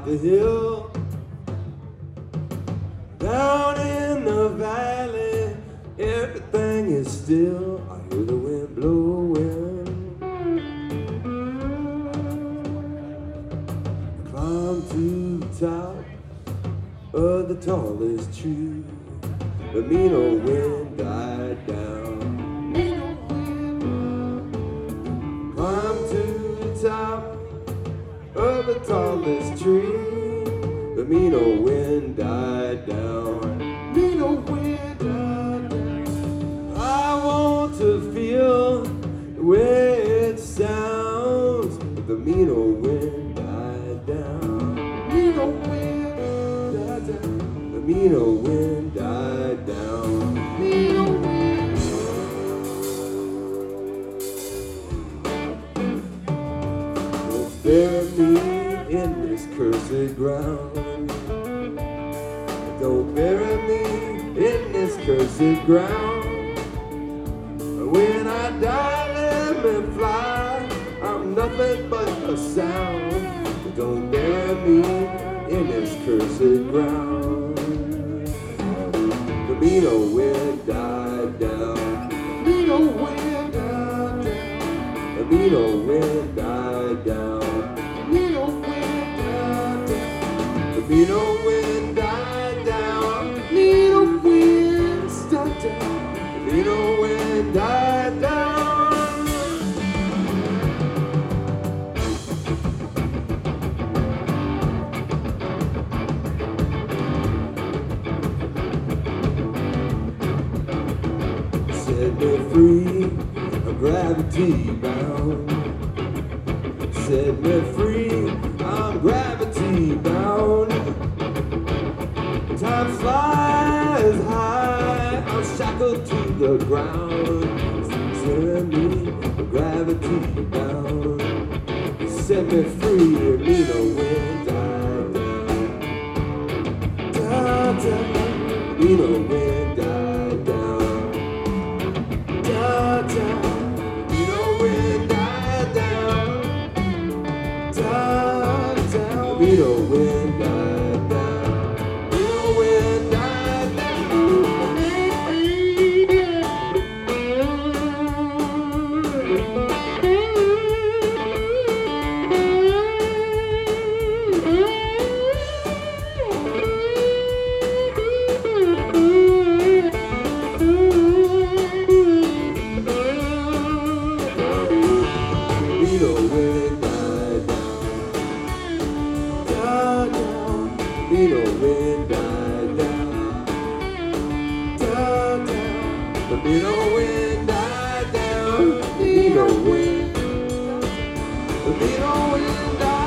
the hill. Down in the valley, everything is still. I hear the wind blowing. I climb to the top of the tallest tree. The mean old wind died down. Climb to the top of the tallest tree. The mean old wind died down. Mean old wind died down. I want to feel the way it sounds. The mean old wind died down. Mean old wind died down. The mean old wind died down. Mean old wind. Don't bury me in this cursed ground. Don't bury me in this cursed ground. When I die, let me fly. I'm nothing but a sound. Don't bury me in this cursed ground. The mean old wind died down. The mean old wind died down. The mean old wind died down. The mean old wind died down. The mean old wind died down. The mean old wind died down. The mean old wind died down. Set me free, I'm gravity bound. Set me free, I'm gravity bound. Time flies high, I'm shackled to the ground. Set me, I'm gravity bound. Set me free, me no wind died down. Down, down, me no wind died down. Down, down, me no wind died down. Down, down, me no wind died down. Me no wind died down. Me no wind died down. Down, down, me no wind died down. Down, down, the me no wind died down. Me no wind, the me no wind died down.